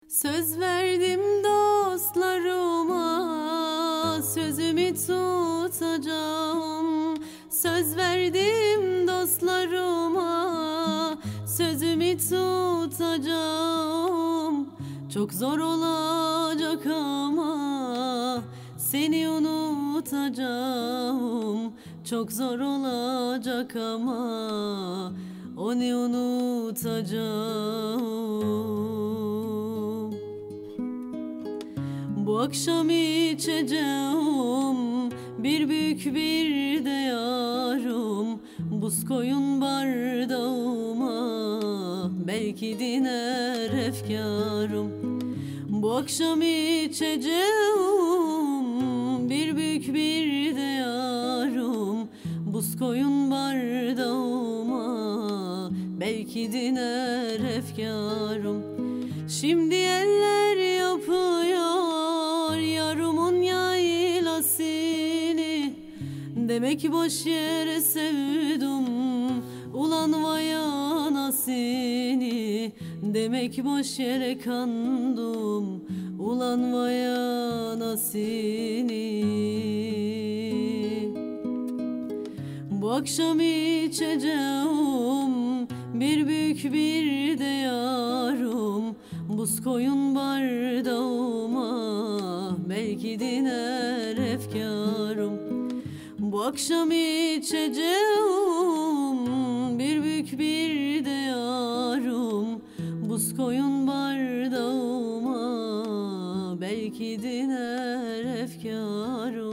Söz verdim dostlarıma, sözümü tutacağım. Söz verdim dostlarıma, sözümü tutacağım. Çok zor olacak ama seni unutacağım. Çok zor olacak ama onu unutacağım. Bu akşam içeceğim bir büyük bir de yarım, buz koyun bardağıma, belki diner efkarım. Bu akşam içeceğim bir büyük bir de yarım, buz koyun bardağıma, belki diner efkarım. Şimdi eller yapıyor yarımın yaylasını, demek boş yere sevdim ulan vay anasını. Demek boş yere kandım ulan vay anasını. Bu akşam içeceğim bir büyük bir de yarım, buz koyun bardağıma, belki diner efkarım. Bu akşam içeceğim bir büyük bir de yarım, buz koyun bardağıma, belki diner efkarım.